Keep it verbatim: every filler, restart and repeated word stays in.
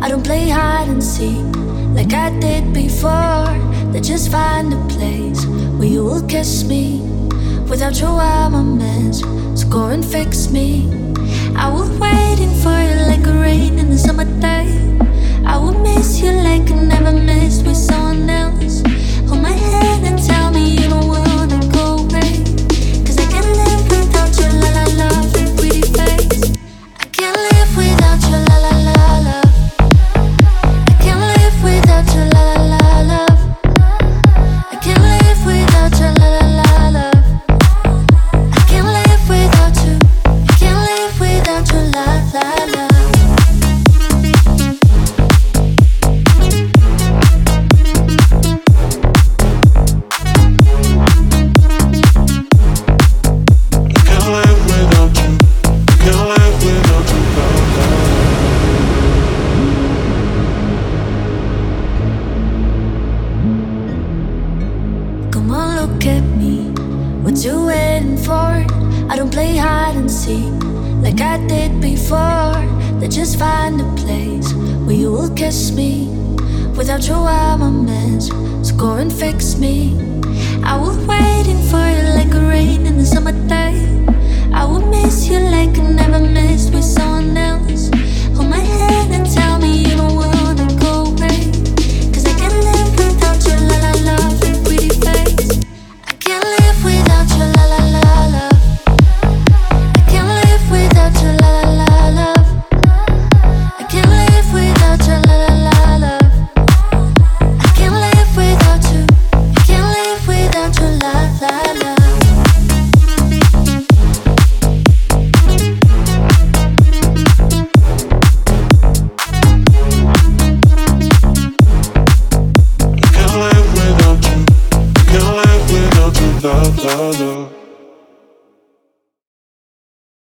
I don't play hide and seek like I did before. They just find a place where you will kiss me without your armaments. So go and fix me. I will waiting for you like a rain in the summertime. I will miss you like I never missed with someone else. Hold my hand and tell me you don't wanna go away, 'cause I can't live without your la la love and pretty face. I can't live without your la la la love. I can't live without your la la la love. I can't live without your la la la love. I can't live without you. I can't live without your la la love. Look at me, what you waiting for? I don't play hide and seek like I did before. They just find a place where you will kiss me without your armaments. So go and fix me. I will waiting for you like a rain in the summertime. I will miss you like I never missed with someone else. Hold my hand and tell me you don't wanna go away, 'cause I can't live without your la la love and pretty face. I can't live without your la la la love. I can't live without your la la la love. I can't live without your la la la love. I can't live without you. I can't live without your la la love. Can't live without you. Can't live without you. La la la.